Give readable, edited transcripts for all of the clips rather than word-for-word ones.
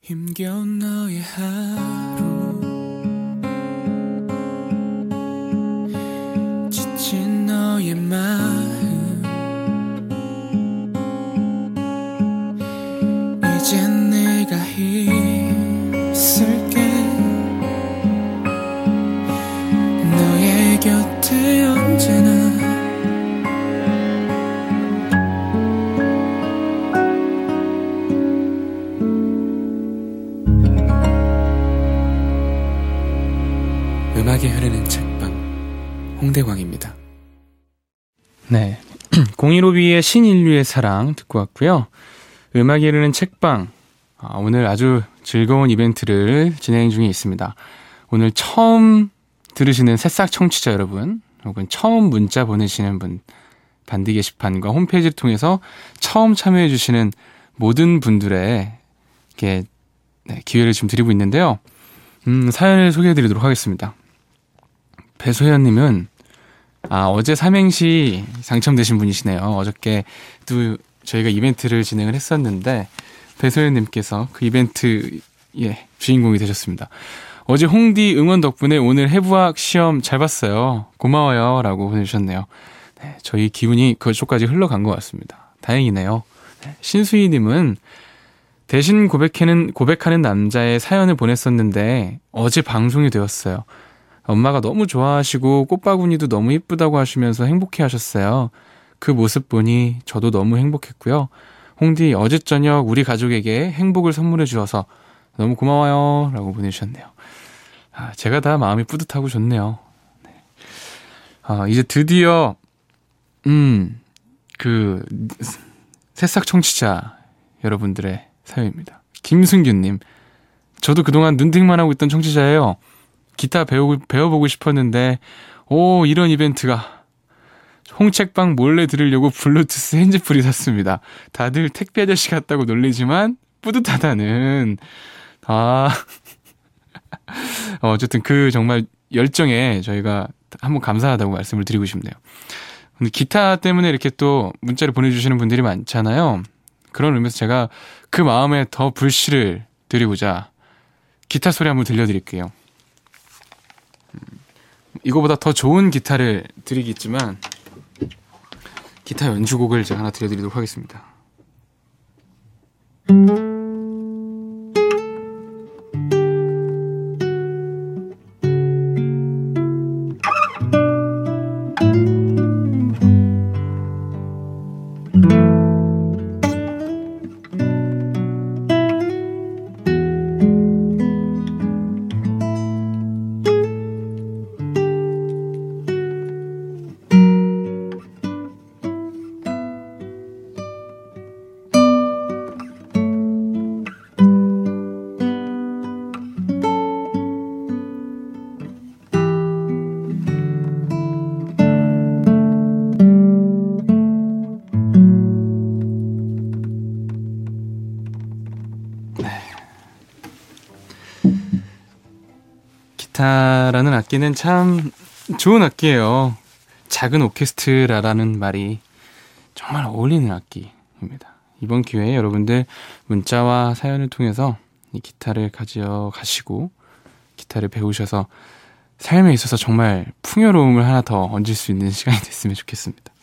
힘겨운 너의 하루 지친 너의 마음 이젠 내가 있을게 너의 곁에 언제나 음악이 흐르는 책방 홍대광입니다. 네, 015B의 신인류의 사랑 듣고 왔고요. 음악이 흐르는 책방, 오늘 아주 즐거운 이벤트를 진행 중에 있습니다. 오늘 처음 들으시는 새싹 청취자 여러분, 혹은 처음 문자 보내시는 분, 반디 게시판과 홈페이지를 통해서 처음 참여해 주시는 모든 분들의 기회를 지금 드리고 있는데요. 사연을 소개해 드리도록 하겠습니다. 배소연님은 어제 삼행시 당첨되신 분이시네요. 어저께 또 저희가 이벤트를 진행을 했었는데 배소연님께서 그 이벤트의 주인공이 되셨습니다. 어제 홍디 응원 덕분에 오늘 해부학 시험 잘 봤어요. 고마워요 라고 보내주셨네요. 네, 저희 기운이 그쪽까지 흘러간 것 같습니다. 다행이네요. 네, 신수희님은 대신 고백하는 남자의 사연을 보냈었는데 어제 방송이 되었어요. 엄마가 너무 좋아하시고 꽃바구니도 너무 예쁘다고 하시면서 행복해 하셨어요. 그 모습 보니 저도 너무 행복했고요. 홍디 어제 저녁 우리 가족에게 행복을 선물해 주셔서 너무 고마워요 라고 보내주셨네요. 제가 다 마음이 뿌듯하고 좋네요. 네. 이제 드디어 그 새싹 청취자 여러분들의 사연입니다. 김승규님, 저도 그동안 눈팅만 하고 있던 청취자예요. 기타 배워보고 싶었는데 이런 이벤트가. 홍책방 몰래 들으려고 블루투스 핸즈프리 샀습니다. 다들 택배 아저씨 같다고 놀리지만 뿌듯하다는. 어쨌든 그 정말 열정에 저희가 한번 감사하다고 말씀을 드리고 싶네요. 근데 기타 때문에 이렇게 또 문자를 보내주시는 분들이 많잖아요. 그런 의미에서 제가 그 마음에 더 불씨를 드리고자 기타 소리 한번 들려드릴게요. 이거보다 더 좋은 기타를 드리겠지만 기타 연주곡을 제가 하나 들려드리도록 하겠습니다. 기타라는 악기는 참 좋은 악기예요. 작은 오케스트라라는 말이 정말 어울리는 악기입니다. 이번 기회에 여러분들 문자와 사연을 통해서 이 기타를 가져가시고 기타를 배우셔서 삶에 있어서 정말 풍요로움을 하나 더 얹을 수 있는 시간이 됐으면 좋겠습니다.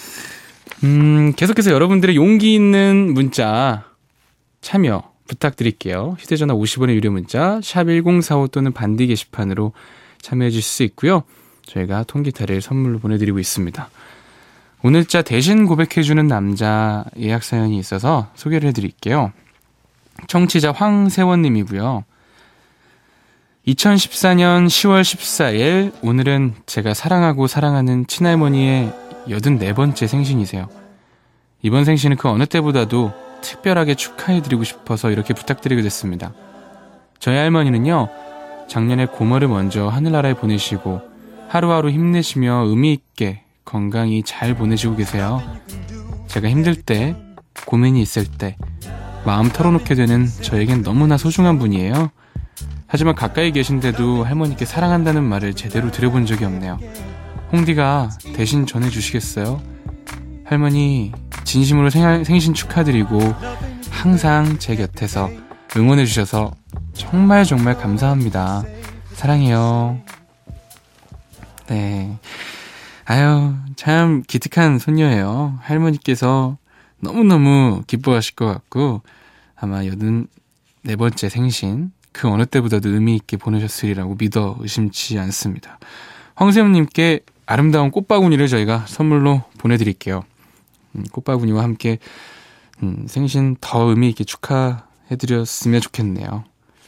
계속해서 여러분들의 용기 있는 문자 참여 부탁드릴게요. 휴대전화 50원의 유료 문자 샵 1045 또는 반디 게시판으로 참여해 주실 수 있고요. 저희가 통기타를 선물로 보내드리고 있습니다. 오늘자 대신 고백해주는 남자 예약 사연이 있어서 소개를 해드릴게요. 청취자 황세원님이고요. 2014년 10월 14일 오늘은 제가 사랑하고 사랑하는 친할머니의 84번째 생신이세요. 이번 생신은 그 어느 때보다도 특별하게 축하해드리고 싶어서 이렇게 부탁드리게 됐습니다. 저희 할머니는요, 작년에 고모를 먼저 하늘나라에 보내시고 하루하루 힘내시며 의미있게 건강히 잘 보내시고 계세요. 제가 힘들 때, 고민이 있을 때 마음 털어놓게 되는 저에겐 너무나 소중한 분이에요. 하지만 가까이 계신데도 할머니께 사랑한다는 말을 제대로 들어본 적이 없네요. 홍디가 대신 전해주시겠어요? 할머니 진심으로 생신 축하드리고 항상 제 곁에서 응원해주셔서 정말 정말 감사합니다. 사랑해요. 네. 아유, 참 기특한 손녀예요. 할머니께서 너무너무 기뻐하실 것 같고, 아마 84번째 생신, 그 어느 때보다도 의미 있게 보내셨으리라고 믿어 의심치 않습니다. 황세훈님께 아름다운 꽃바구니를 저희가 선물로 보내드릴게요. 꽃바구니와 함께 생신 더 의미 있게 축하해드렸으면 좋겠네요.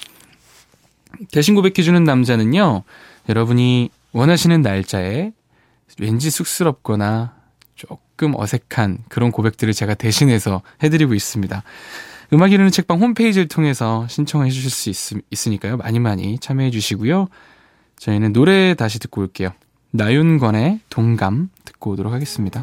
대신 고백해주는 남자는요, 여러분이 원하시는 날짜에 왠지 쑥스럽거나 조금 어색한 그런 고백들을 제가 대신해서 해드리고 있습니다. 음악 이르는 책방 홈페이지를 통해서 신청해 주실 수 있으니까요. 많이 많이 참여해 주시고요. 저희는 노래 다시 듣고 올게요. 나윤건의 동감 듣고 오도록 하겠습니다.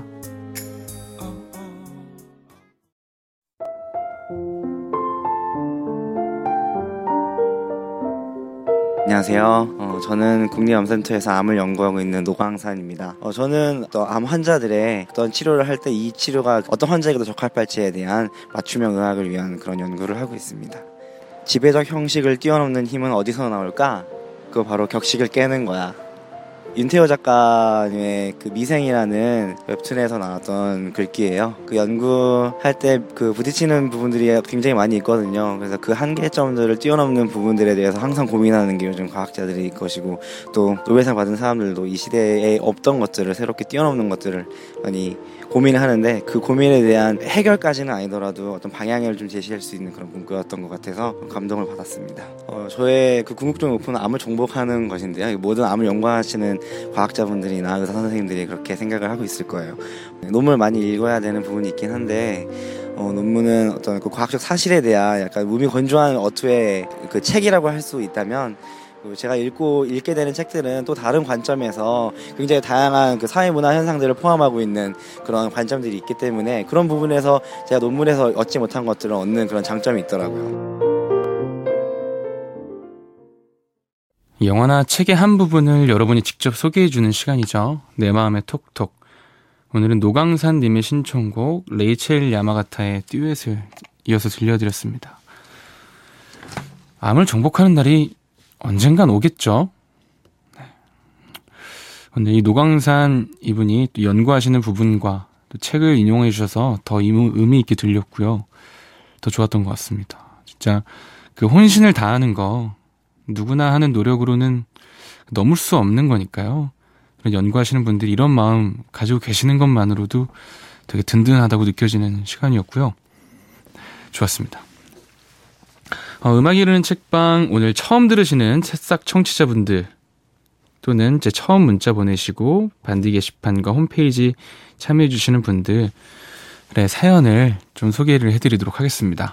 안녕하세요. 저는 국립암센터에서 암을 연구하고 있는 노광산입니다. 저는 암 환자들의 어떤 치료를 할 때 이 치료가 어떤 환자에게도 적합할지에 대한 맞춤형 의학을 위한 그런 연구를 하고 있습니다. 지배적 형식을 뛰어넘는 힘은 어디서 나올까? 그거 바로 격식을 깨는 거야. 윤태호 작가님의 그 미생이라는 웹툰에서 나왔던 글귀예요. 그 연구할 때 그 부딪히는 부분들이 굉장히 많이 있거든요. 그래서 그 한계점들을 뛰어넘는 부분들에 대해서 항상 고민하는 게 요즘 과학자들이 것이고, 또 노벨상 받은 사람들도 이 시대에 없던 것들을 새롭게 뛰어넘는 것들을 많이 고민을 하는데, 그 고민에 대한 해결까지는 아니더라도 어떤 방향을 좀 제시할 수 있는 그런 문구였던 것 같아서 감동을 받았습니다. 저의 그 궁극적 목표는 암을 정복하는 것인데요. 모든 암을 연구하시는 과학자분들이나 의사 선생님들이 그렇게 생각을 하고 있을 거예요. 논문을 많이 읽어야 되는 부분이 있긴 한데, 논문은 어떤 그 과학적 사실에 대한 약간 몸이 건조한 어투의 그 책이라고 할 수 있다면, 제가 읽게 되는 책들은 또 다른 관점에서 굉장히 다양한 그 사회문화 현상들을 포함하고 있는 그런 관점들이 있기 때문에, 그런 부분에서 제가 논문에서 얻지 못한 것들을 얻는 그런 장점이 있더라고요. 영화나 책의 한 부분을 여러분이 직접 소개해주는 시간이죠. 내 마음의 톡톡. 오늘은 노광산님의 신청곡 레이첼 야마가타의 듀엣을 이어서 들려드렸습니다. 암을 정복하는 날이 언젠간 오겠죠. 근데 이 노광산 이분이 또 연구하시는 부분과 또 책을 인용해 주셔서 더 의미 있게 들렸고요. 더 좋았던 것 같습니다. 진짜 그 혼신을 다하는 거 누구나 하는 노력으로는 넘을 수 없는 거니까요. 연구하시는 분들이 이런 마음 가지고 계시는 것만으로도 되게 든든하다고 느껴지는 시간이었고요. 좋았습니다. 음악 이르는 책방 오늘 처음 들으시는 새싹 청취자분들, 또는 제 처음 문자 보내시고 반디 게시판과 홈페이지 참여해 주시는 분들의 사연을 좀 소개를 해드리도록 하겠습니다.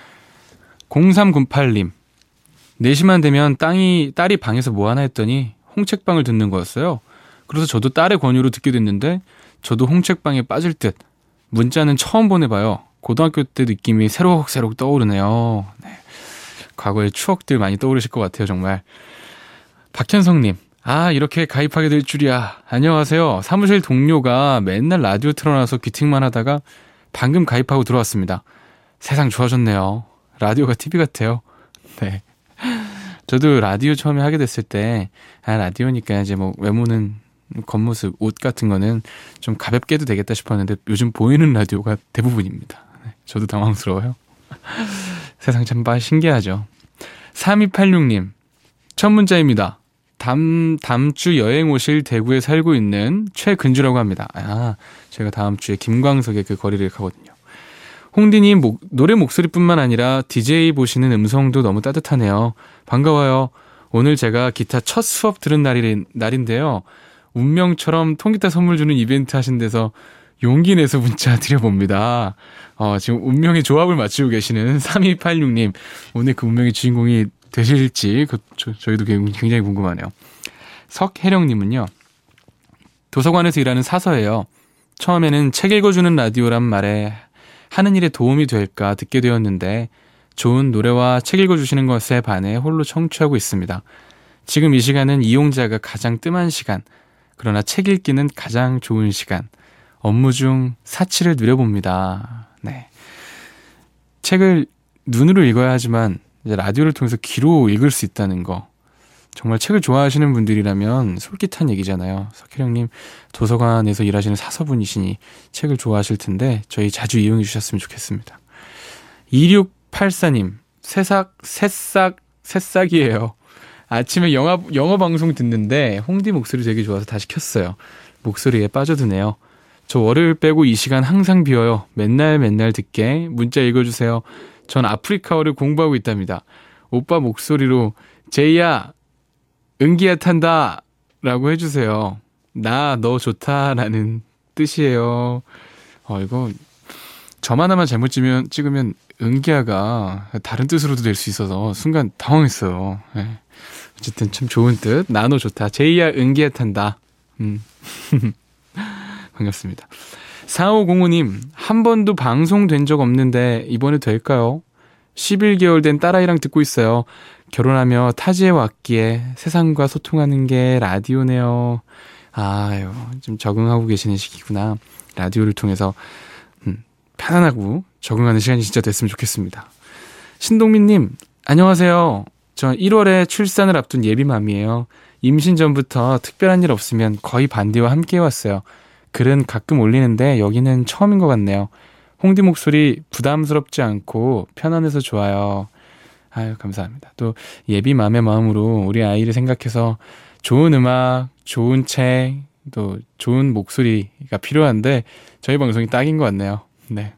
0398님, 4시만 되면 딸이 방에서 뭐 하나 했더니 홍책방을 듣는 거였어요. 그래서 저도 딸의 권유로 듣게 됐는데 저도 홍책방에 빠질 듯. 문자는 처음 보내봐요. 고등학교 때 느낌이 새록새록 떠오르네요. 네. 과거의 추억들 많이 떠오르실 것 같아요, 정말. 박현성님, 이렇게 가입하게 될 줄이야. 안녕하세요. 사무실 동료가 맨날 라디오 틀어놔서 귀팅만 하다가 방금 가입하고 들어왔습니다. 세상 좋아졌네요. 라디오가 TV 같아요. 네. 저도 라디오 처음에 하게 됐을 때, 라디오니까 이제 뭐 외모는, 겉모습, 옷 같은 거는 좀 가볍게 해도 되겠다 싶었는데 요즘 보이는 라디오가 대부분입니다. 네. 저도 당황스러워요. 세상 참 신기하죠. 3286님, 첫 문자입니다. 다음 주 여행 오실 대구에 살고 있는 최근주라고 합니다. 제가 다음 주에 김광석의 그 거리를 가거든요. 홍디님 노래 목소리뿐만 아니라 DJ 보시는 음성도 너무 따뜻하네요. 반가워요. 오늘 제가 기타 첫 수업 들은 날인데요. 운명처럼 통기타 선물 주는 이벤트 하신 데서 용기 내서 문자 드려봅니다. 지금 운명의 조합을 맞추고 계시는 3286님. 오늘 그 운명의 주인공이 되실지 저희도 굉장히 궁금하네요. 석혜령님은요. 도서관에서 일하는 사서예요. 처음에는 책 읽어주는 라디오란 말에 하는 일에 도움이 될까 듣게 되었는데 좋은 노래와 책 읽어주시는 것에 반해 홀로 청취하고 있습니다. 지금 이 시간은 이용자가 가장 뜸한 시간, 그러나 책 읽기는 가장 좋은 시간. 업무 중 사치를 누려봅니다. 네. 책을 눈으로 읽어야 하지만 이제 라디오를 통해서 귀로 읽을 수 있다는 거. 정말 책을 좋아하시는 분들이라면 솔깃한 얘기잖아요. 석혜령 님 도서관에서 일하시는 사서분이시니 책을 좋아하실 텐데 저희 자주 이용해 주셨으면 좋겠습니다. 2684님 새싹이에요. 아침에 영어 방송 듣는데 홍디 목소리 되게 좋아서 다시 켰어요. 목소리에 빠져드네요. 저 월요일 빼고 이 시간 항상 비어요. 맨날 듣게 문자 읽어주세요. 전 아프리카어를 공부하고 있답니다. 오빠 목소리로 제이야 은기야 탄다 라고 해주세요. 나 너 좋다 라는 뜻이에요. 이거 점 하나만 잘못 찍으면 은기야가 다른 뜻으로도 될 수 있어서 순간 당황했어요. 네. 어쨌든 참 좋은 뜻. 나 너 좋다. 제이야 은기야 탄다. 반갑습니다. 4505님 한 번도 방송된 적 없는데 이번에 될까요? 11개월 된 딸아이랑 듣고 있어요. 결혼하며 타지에 왔기에 세상과 소통하는 게 라디오네요. 아유, 좀 적응하고 계시는 시기구나. 라디오를 통해서 편안하고 적응하는 시간이 진짜 됐으면 좋겠습니다. 신동민님, 안녕하세요. 저 1월에 출산을 앞둔 예비맘이에요. 임신 전부터 특별한 일 없으면 거의 반디와 함께 해왔어요. 글은 가끔 올리는데 여기는 처음인 것 같네요. 홍디 목소리 부담스럽지 않고 편안해서 좋아요. 아유, 감사합니다. 또 예비맘의 마음으로 우리 아이를 생각해서 좋은 음악, 좋은 책, 또 좋은 목소리가 필요한데 저희 방송이 딱인 것 같네요. 네.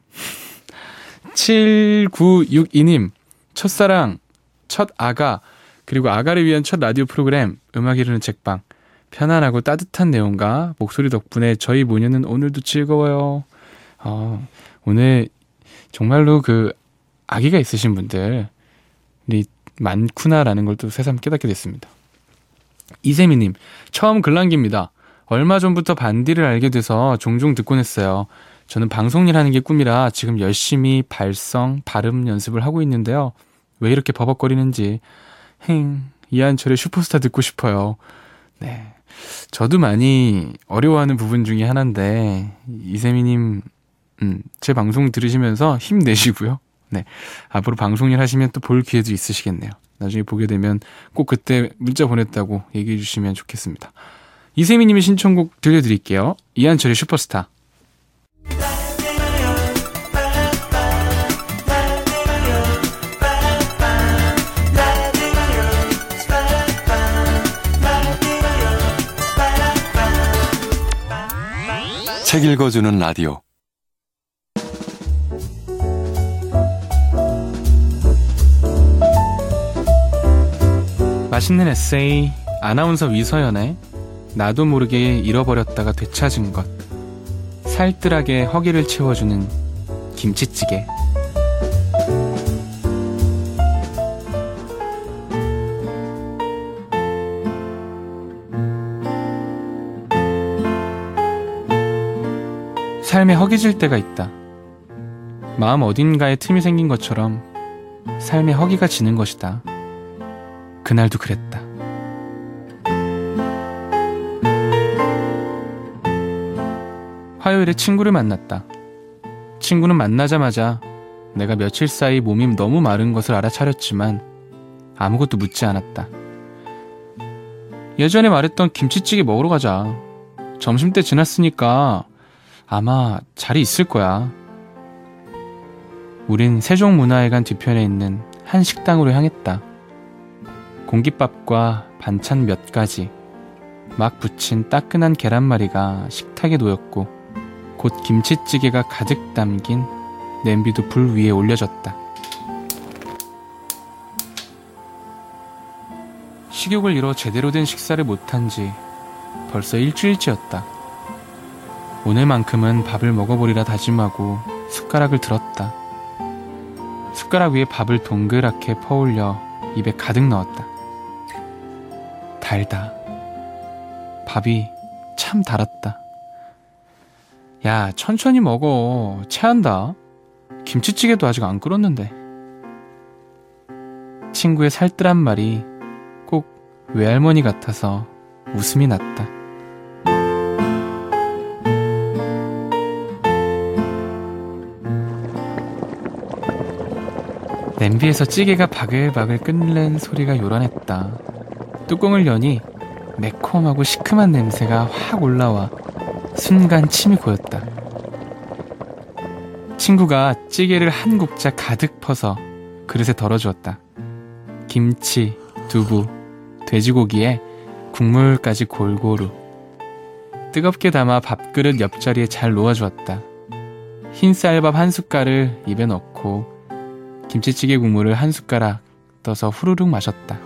7962님, 첫사랑, 첫 아가, 그리고 아가를 위한 첫 라디오 프로그램 음악 이르는 책방. 편안하고 따뜻한 내용과 목소리 덕분에 저희 모녀는 오늘도 즐거워요. 오늘 정말로 그 아기가 있으신 분들이 많구나라는 걸 또 새삼 깨닫게 됐습니다. 이세미님, 처음 글 남깁니다. 얼마 전부터 반디를 알게 돼서 종종 듣곤 했어요. 저는 방송일 하는 게 꿈이라 지금 열심히 발성, 발음 연습을 하고 있는데요. 왜 이렇게 버벅거리는지 이한철의 슈퍼스타 듣고 싶어요. 네, 저도 많이 어려워하는 부분 중에 하나인데 이세미님 제 방송 들으시면서 힘내시고요. 네, 앞으로 방송일 하시면 또 볼 기회도 있으시겠네요. 나중에 보게 되면 꼭 그때 문자 보냈다고 얘기해 주시면 좋겠습니다. 이세미님의 신청곡 들려드릴게요. 이한철의 슈퍼스타. 책 읽어주는 라디오. 맛있는 에세이 아나운서 위서연의 나도 모르게 잃어버렸다가 되찾은 것. 살뜰하게 허기를 채워주는 김치찌개. 삶에 허기질 때가 있다. 마음 어딘가에 틈이 생긴 것처럼 삶에 허기가 지는 것이다. 그날도 그랬다. 화요일에 친구를 만났다. 친구는 만나자마자 내가 며칠 사이 몸이 너무 마른 것을 알아차렸지만 아무것도 묻지 않았다. 예전에 말했던 김치찌개 먹으러 가자. 점심때 지났으니까 아마 자리 있을 거야. 우린 세종문화회관 뒤편에 있는 한 식당으로 향했다. 공깃밥과 반찬 몇 가지, 막 부친 따끈한 계란말이가 식탁에 놓였고 곧 김치찌개가 가득 담긴 냄비도 불 위에 올려졌다. 식욕을 잃어 제대로 된 식사를 못한 지 벌써 일주일째였다. 오늘만큼은 밥을 먹어보리라 다짐하고 숟가락을 들었다. 숟가락 위에 밥을 동그랗게 퍼올려 입에 가득 넣었다. 달다. 밥이 참 달았다. 야, 천천히 먹어. 체한다. 김치찌개도 아직 안 끓었는데. 친구의 살뜰한 말이 꼭 외할머니 같아서 웃음이 났다. 냄비에서 찌개가 바글바글 끓는 소리가 요란했다. 뚜껑을 여니 매콤하고 시큼한 냄새가 확 올라와 순간 침이 고였다. 친구가 찌개를 한 국자 가득 퍼서 그릇에 덜어주었다. 김치, 두부, 돼지고기에 국물까지 골고루 뜨겁게 담아 밥그릇 옆자리에 잘 놓아주었다. 흰 쌀밥 한 숟갈을 입에 넣고 김치찌개 국물을 한 숟가락 떠서 후루룩 마셨다.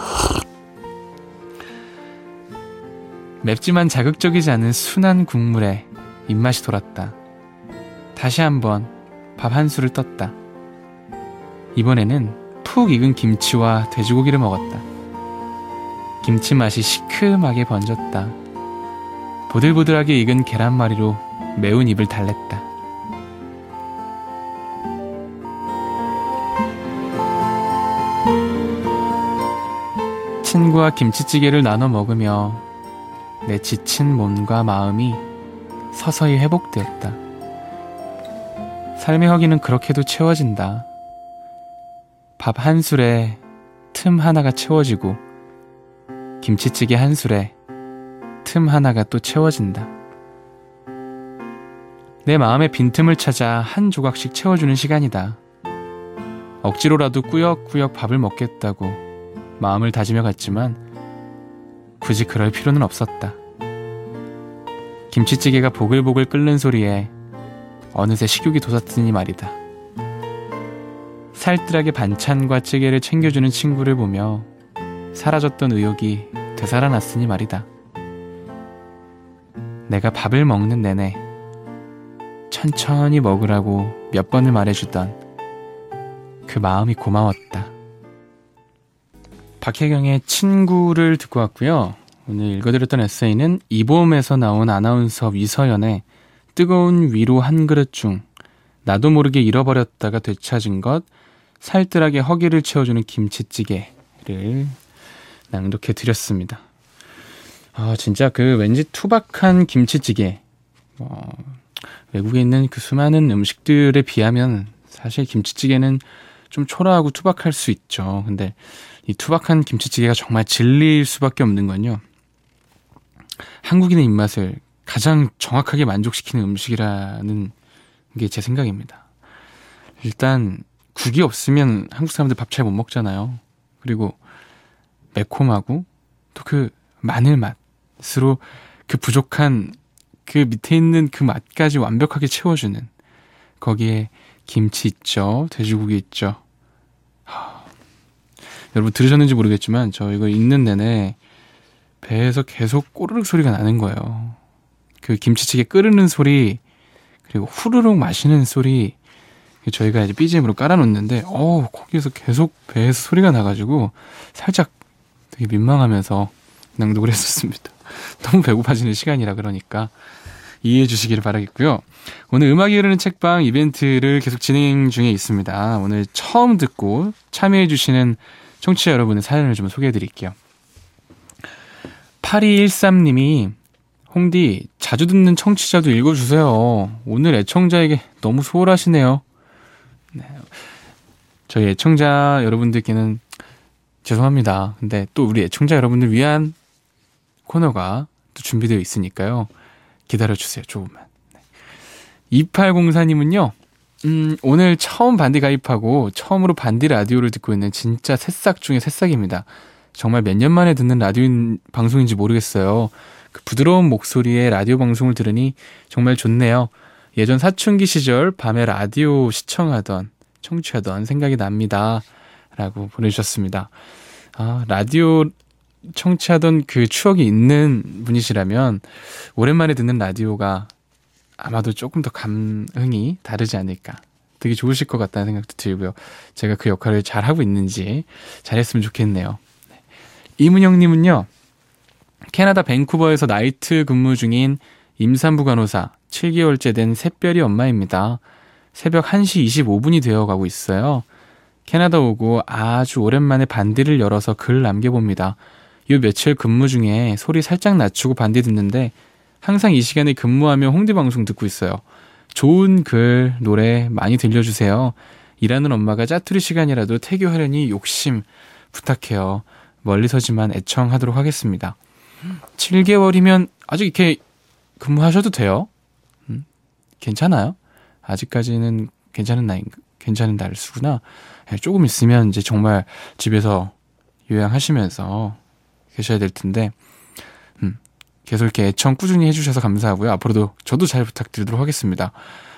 맵지만 자극적이지 않은 순한 국물에 입맛이 돌았다. 다시 한번 밥 한 술을 떴다. 이번에는 푹 익은 김치와 돼지고기를 먹었다. 김치 맛이 시큼하게 번졌다. 보들보들하게 익은 계란말이로 매운 입을 달랬다. 친구와 김치찌개를 나눠 먹으며 내 지친 몸과 마음이 서서히 회복되었다. 삶의 허기는 그렇게도 채워진다. 밥 한 술에 틈 하나가 채워지고 김치찌개 한 술에 틈 하나가 또 채워진다. 내 마음의 빈틈을 찾아 한 조각씩 채워주는 시간이다. 억지로라도 꾸역꾸역 밥을 먹겠다고 마음을 다지며 갔지만 굳이 그럴 필요는 없었다. 김치찌개가 보글보글 끓는 소리에 어느새 식욕이 돋았으니 말이다. 살뜰하게 반찬과 찌개를 챙겨주는 친구를 보며 사라졌던 의욕이 되살아났으니 말이다. 내가 밥을 먹는 내내 천천히 먹으라고 몇 번을 말해주던 그 마음이 고마웠다. 박혜경의 친구를 듣고 왔고요. 오늘 읽어드렸던 에세이는 이봄에서 나온 아나운서 위서연의 뜨거운 위로 한 그릇 중 나도 모르게 잃어버렸다가 되찾은 것 살뜰하게 허기를 채워주는 김치찌개를 낭독해드렸습니다. 진짜 그 왠지 투박한 김치찌개, 외국에 있는 그 수많은 음식들에 비하면 사실 김치찌개는 좀 초라하고 투박할 수 있죠. 근데 이 투박한 김치찌개가 정말 진리일 수밖에 없는 건요, 한국인의 입맛을 가장 정확하게 만족시키는 음식이라는 게 제 생각입니다. 일단 국이 없으면 한국 사람들 밥 잘 못 먹잖아요. 그리고 매콤하고 또 그 마늘 맛으로 그 부족한 그 밑에 있는 그 맛까지 완벽하게 채워주는, 거기에 김치 있죠, 돼지고기 있죠. 여러분 들으셨는지 모르겠지만 저 이거 읽는 내내 배에서 계속 꼬르륵 소리가 나는 거예요. 그 김치찌개 끓는 소리, 그리고 후루룩 마시는 소리, 저희가 이제 BGM으로 깔아놓는데 거기에서 계속 배에서 소리가 나가지고 살짝 되게 민망하면서 낭독을 했었습니다. 너무 배고파지는 시간이라 그러니까 이해해 주시기를 바라겠고요. 오늘 음악이 흐르는 책방 이벤트를 계속 진행 중에 있습니다. 오늘 처음 듣고 참여해 주시는 청취자 여러분의 사연을 좀 소개해 드릴게요. 8213님이 홍디 자주 듣는 청취자도 읽어주세요. 오늘 애청자에게 너무 소홀하시네요. 네. 저희 애청자 여러분들께는 죄송합니다. 근데 또 우리 애청자 여러분들 위한 코너가 또 준비되어 있으니까요. 기다려주세요. 조금만. 네. 2804님은요. 오늘 처음 반디 가입하고 처음으로 반디 라디오를 듣고 있는 진짜 새싹 중에 새싹입니다. 정말 몇 년 만에 듣는 라디오 방송인지 모르겠어요. 그 부드러운 목소리의 라디오 방송을 들으니 정말 좋네요. 예전 사춘기 시절 밤에 라디오 청취하던 생각이 납니다. 라고 보내주셨습니다. 라디오 청취하던 그 추억이 있는 분이시라면 오랜만에 듣는 라디오가 아마도 조금 더 감흥이 다르지 않을까. 되게 좋으실 것 같다는 생각도 들고요. 제가 그 역할을 잘하고 있는지 잘했으면 좋겠네요. 이문영님은요. 캐나다 밴쿠버에서 나이트 근무 중인 임산부 간호사 7개월째 된 샛별이 엄마입니다. 새벽 1시 25분이 되어가고 있어요. 캐나다 오고 아주 오랜만에 반디를 열어서 글 남겨봅니다. 요 며칠 근무 중에 소리 살짝 낮추고 반디 듣는데 항상 이 시간에 근무하며 홍디 방송 듣고 있어요. 좋은 글, 노래 많이 들려주세요. 일하는 엄마가 짜투리 시간이라도 태교하려니 욕심 부탁해요. 멀리서지만 애청하도록 하겠습니다. 7개월이면 아직 이렇게 근무하셔도 돼요. 괜찮아요. 아직까지는 괜찮은 날수구나. 조금 있으면 이제 정말 집에서 요양하시면서 계셔야 될 텐데, 계속 이렇게 애청 꾸준히 해주셔서 감사하고요. 앞으로도 저도 잘 부탁드리도록 하겠습니다.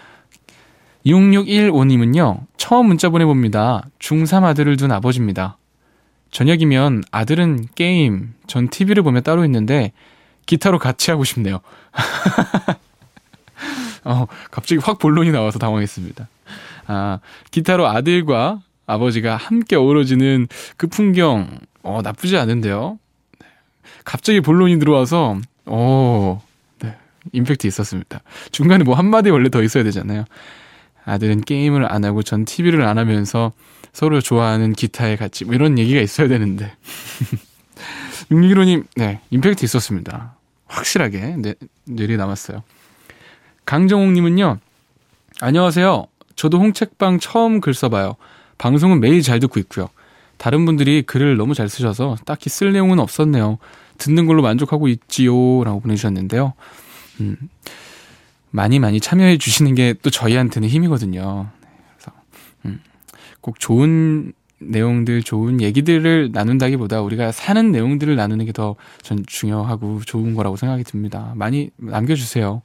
6615님은요, 처음 문자 보내봅니다. 중3 아들을 둔 아버지입니다. 저녁이면 아들은 게임, 전 TV를 보며 따로 있는데 기타로 같이 하고 싶네요. 갑자기 확 본론이 나와서 당황했습니다. 기타로 아들과 아버지가 함께 어우러지는 그 풍경, 나쁘지 않은데요. 갑자기 본론이 들어와서, 네, 임팩트 있었습니다. 중간에 뭐 한마디 원래 더 있어야 되잖아요. 아들은 게임을 안 하고 전 TV를 안 하면서 서로 좋아하는 기타에 같이, 뭐 이런 얘기가 있어야 되는데. 6615님, 네, 임팩트 있었습니다. 확실하게 뇌리에 남았어요. 강정옥님은요, 안녕하세요. 저도 홍책방 처음 글 써봐요. 방송은 매일 잘 듣고 있고요. 다른 분들이 글을 너무 잘 쓰셔서 딱히 쓸 내용은 없었네요. 듣는 걸로 만족하고 있지요. 라고 보내주셨는데요. 많이 참여해 주시는 게 또 저희한테는 힘이거든요. 그래서 꼭 좋은 내용들, 좋은 얘기들을 나눈다기보다 우리가 사는 내용들을 나누는 게 더 전 중요하고 좋은 거라고 생각이 듭니다. 많이 남겨주세요.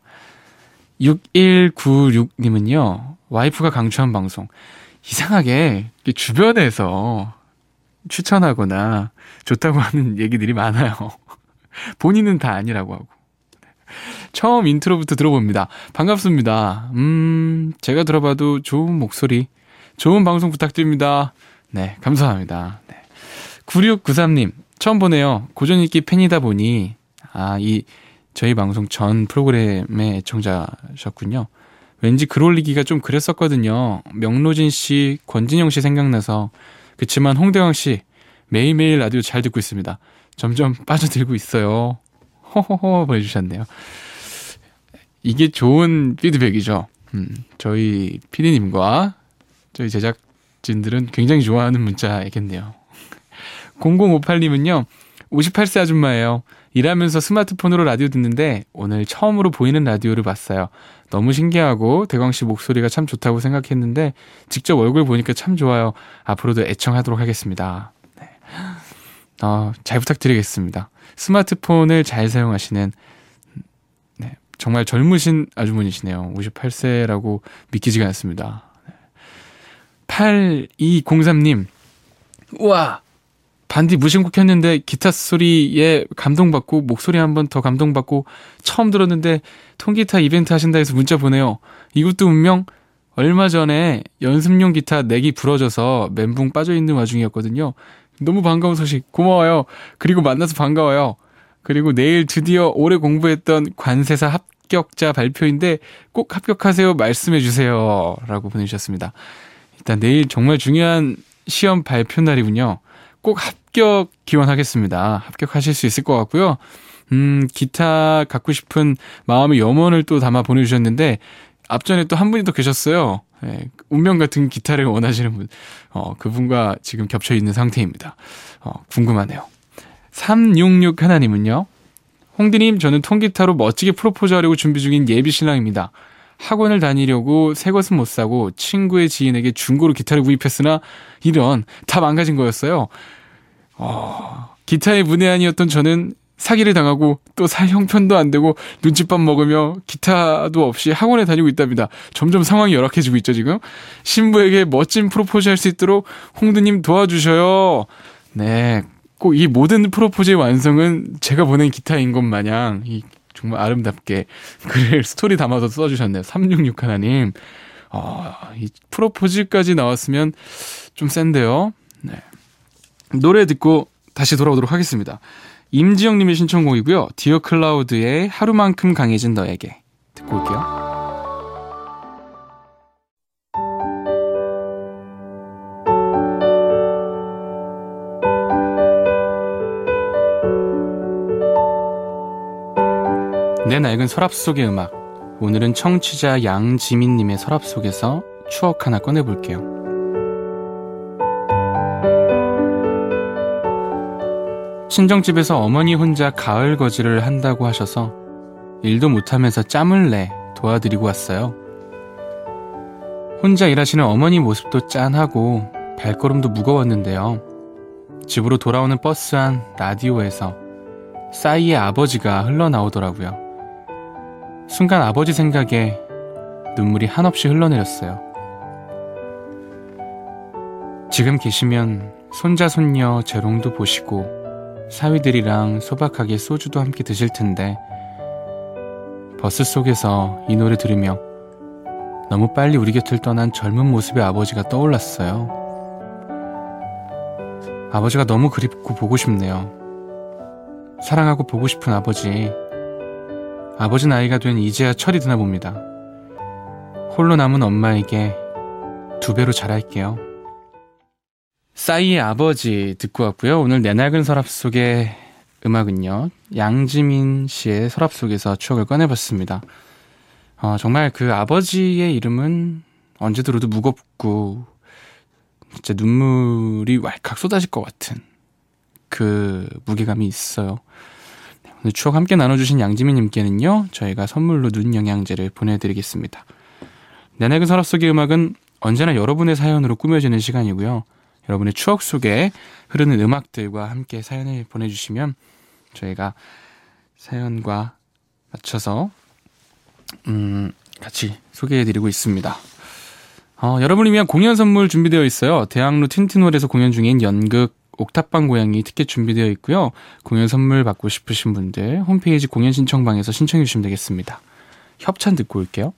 6196님은요, 와이프가 강추한 방송. 이상하게 주변에서 추천하거나 좋다고 하는 얘기들이 많아요. 본인은 다 아니라고 하고. 처음 인트로부터 들어봅니다. 반갑습니다. 제가 들어봐도 좋은 목소리, 좋은 방송 부탁드립니다. 네, 감사합니다. 네. 9693님, 처음 보네요. 고전읽기 팬이다 보니, 저희 방송 전 프로그램의 애청자셨군요. 왠지 글 올리기가 좀 그랬었거든요. 명로진 씨, 권진영 씨 생각나서. 그치만 홍대광 씨, 매일매일 라디오 잘 듣고 있습니다. 점점 빠져들고 있어요. 호호호 보내주셨네요. 이게 좋은 피드백이죠. 저희 PD님과 저희 제작진들은 굉장히 좋아하는 문자이겠네요. 0058님은요, 58세 아줌마예요. 일하면서 스마트폰으로 라디오 듣는데 오늘 처음으로 보이는 라디오를 봤어요. 너무 신기하고 대광씨 목소리가 참 좋다고 생각했는데 직접 얼굴 보니까 참 좋아요. 앞으로도 애청하도록 하겠습니다. 네. 잘 부탁드리겠습니다. 스마트폰을 잘 사용하시는, 네, 정말 젊으신 아주머니시네요. 58세라고 믿기지가 않습니다. 8203님, 우와! 반디 무심코 켰는데 기타 소리에 감동받고 목소리 한 번 더 감동받고 처음 들었는데 통기타 이벤트 하신다 해서 문자 보내요. 이것도 분명 얼마 전에 연습용 기타 넥이 부러져서 멘붕 빠져있는 와중이었거든요. 너무 반가운 소식 고마워요. 그리고 만나서 반가워요. 그리고 내일 드디어 오래 공부했던 관세사 합격자 발표인데 꼭 합격하세요 말씀해주세요 라고 보내주셨습니다. 일단 내일 정말 중요한 시험 발표 날이군요. 꼭 합격 기원하겠습니다. 합격하실 수 있을 것 같고요. 기타 갖고 싶은 마음의 염원을 또 담아 보내주셨는데 앞전에 또 한 분이 더 계셨어요. 네, 운명 같은 기타를 원하시는 분. 그분과 지금 겹쳐 있는 상태입니다. 궁금하네요. 366 하나님은요. 홍디님, 저는 통기타로 멋지게 프로포즈 하려고 준비 중인 예비 신랑입니다. 학원을 다니려고 새 것은 못 사고 친구의 지인에게 중고로 기타를 구입했으나 이런 다 망가진 거였어요. 기타의 문외한이었던 저는 사기를 당하고 또 살 형편도 안 되고 눈칫밥 먹으며 기타도 없이 학원에 다니고 있답니다. 점점 상황이 열악해지고 있죠 지금. 신부에게 멋진 프로포즈 할 수 있도록 홍두님 도와주셔요. 네, 꼭 이 모든 프로포즈의 완성은 제가 보낸 기타인 것 마냥 정말 아름답게 글을 스토리 담아서 써주셨네요. 366 하나님. 이 프로포즈까지 나왔으면 좀 센데요. 네. 노래 듣고 다시 돌아오도록 하겠습니다. 임지영님의 신청곡이고요. 디어 클라우드의 하루만큼 강해진 너에게 듣고 올게요. 내 낡은 서랍 속의 음악. 오늘은 청취자 양지민님의 서랍 속에서 추억 하나 꺼내볼게요. 친정집에서 어머니 혼자 가을 거지를 한다고 하셔서 일도 못하면서 짬을 내 도와드리고 왔어요. 혼자 일하시는 어머니 모습도 짠하고 발걸음도 무거웠는데요. 집으로 돌아오는 버스 안 라디오에서 싸이의 아버지가 흘러나오더라고요. 순간 아버지 생각에 눈물이 한없이 흘러내렸어요. 지금 계시면 손자 손녀 재롱도 보시고 사위들이랑 소박하게 소주도 함께 드실 텐데 버스 속에서 이 노래 들으며 너무 빨리 우리 곁을 떠난 젊은 모습의 아버지가 떠올랐어요. 아버지가 너무 그립고 보고 싶네요. 사랑하고 보고 싶은 아버지. 아버지 나이가 된 이제야 철이 드나 봅니다. 홀로 남은 엄마에게 2배로 잘할게요. 싸이의 아버지 듣고 왔고요. 오늘 내 낡은 서랍 속의 음악은요, 양지민 씨의 서랍 속에서 추억을 꺼내봤습니다. 정말 그 아버지의 이름은 언제 들어도 무겁고 진짜 눈물이 왈칵 쏟아질 것 같은 그 무게감이 있어요. 오늘 추억 함께 나눠주신 양지민님께는요, 저희가 선물로 눈 영양제를 보내드리겠습니다. 내 낡은 서랍 속의 음악은 언제나 여러분의 사연으로 꾸며지는 시간이고요. 여러분의 추억 속에 흐르는 음악들과 함께 사연을 보내주시면 저희가 사연과 맞춰서 같이 소개해드리고 있습니다. 여러분을 위한 공연 선물 준비되어 있어요. 대학로 틴틴홀에서 공연 중인 연극 옥탑방 고양이 티켓 준비되어 있고요. 공연 선물 받고 싶으신 분들 홈페이지 공연 신청방에서 신청해 주시면 되겠습니다. 협찬 듣고 올게요.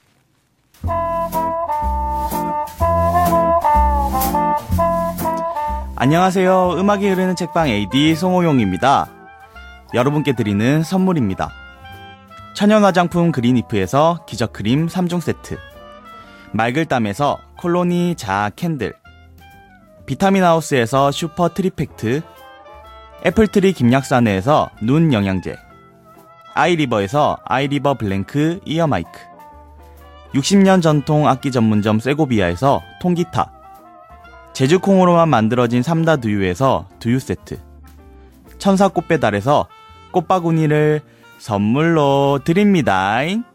안녕하세요. 음악이 흐르는 책방 AD 송호용입니다. 여러분께 드리는 선물입니다. 천연 화장품 그린이프에서 기적크림 3종 세트, 말글담에서 콜로니 자아 캔들, 비타민하우스에서 슈퍼 트리팩트, 애플트리 김약사네에서 눈 영양제, 아이리버에서 아이리버 블랭크 이어 마이크, 60년 전통 악기 전문점 세고비아에서 통기타, 제주콩으로만 만들어진 삼다 두유에서 두유 세트, 천사 꽃배달에서 꽃바구니를 선물로 드립니다.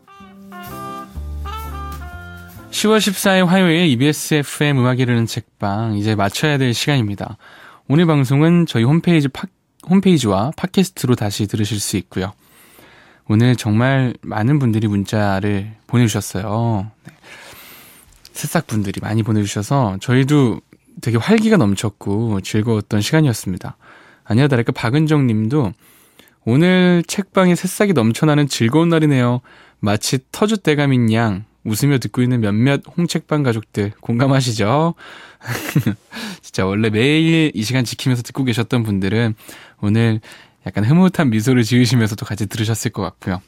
10월 14일 화요일 EBS FM 음악이 흐르는 책방, 이제 마쳐야 될 시간입니다. 오늘 방송은 저희 홈페이지와 팟캐스트로 다시 들으실 수 있고요. 오늘 정말 많은 분들이 문자를 보내주셨어요. 네. 새싹분들이 많이 보내주셔서 저희도 되게 활기가 넘쳤고 즐거웠던 시간이었습니다. 아니야 다를까 박은정 님도 오늘 책방에 새싹이 넘쳐나는 즐거운 날이네요. 마치 터줏대감인 양 웃으며 듣고 있는 몇몇 홍책방 가족들 공감하시죠? 진짜 원래 매일 이 시간 지키면서 듣고 계셨던 분들은 오늘 약간 흐뭇한 미소를 지으시면서도 같이 들으셨을 것 같고요.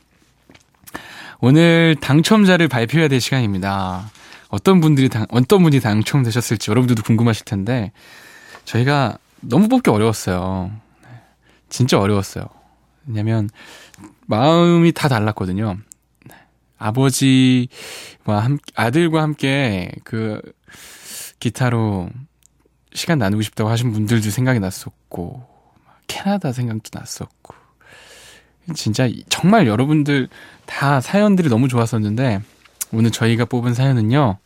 오늘 당첨자를 발표해야 될 시간입니다. 어떤 분이 당첨되셨을지 여러분들도 궁금하실 텐데 저희가 너무 뽑기 어려웠어요. 진짜 어려웠어요. 왜냐면 마음이 다 달랐거든요. 아들과 함께 그 기타로 시간 나누고 싶다고 하신 분들도 생각이 났었고 캐나다 생각도 났었고 진짜 정말 여러분들 다 사연들이 너무 좋았었는데 오늘 저희가 뽑은 사연은요.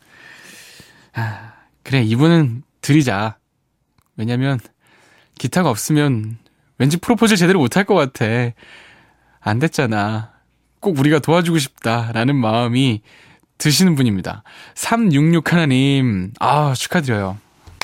그래 이분은 드리자. 왜냐면 기타가 없으면 왠지 프로포즈를 제대로 못할 것 같아. 안 됐잖아. 꼭 우리가 도와주고 싶다라는 마음이 드시는 분입니다. 3661님 축하드려요.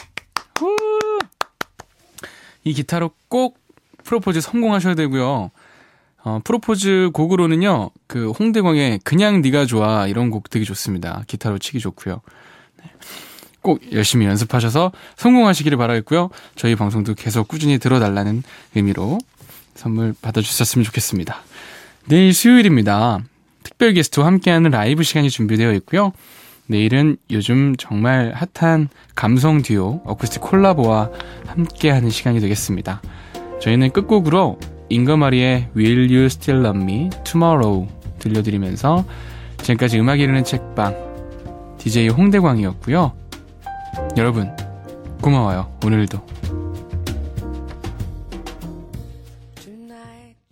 이 기타로 꼭 프로포즈 성공하셔야 되고요. 프로포즈 곡으로는요, 그 홍대광의 그냥 네가 좋아 이런 곡 되게 좋습니다. 기타로 치기 좋고요. 네. 꼭 열심히 연습하셔서 성공하시기를 바라겠고요. 저희 방송도 계속 꾸준히 들어달라는 의미로 선물 받아주셨으면 좋겠습니다. 내일 수요일입니다. 특별 게스트와 함께하는 라이브 시간이 준비되어 있고요. 내일은 요즘 정말 핫한 감성 듀오 어쿠스틱 콜라보와 함께하는 시간이 되겠습니다. 저희는 끝곡으로 잉거마리의 Will You Still Love Me Tomorrow 들려드리면서 지금까지 음악이 흐르는 책방 DJ 홍대광이었고요. 여러분 고마워요. 오늘도 night.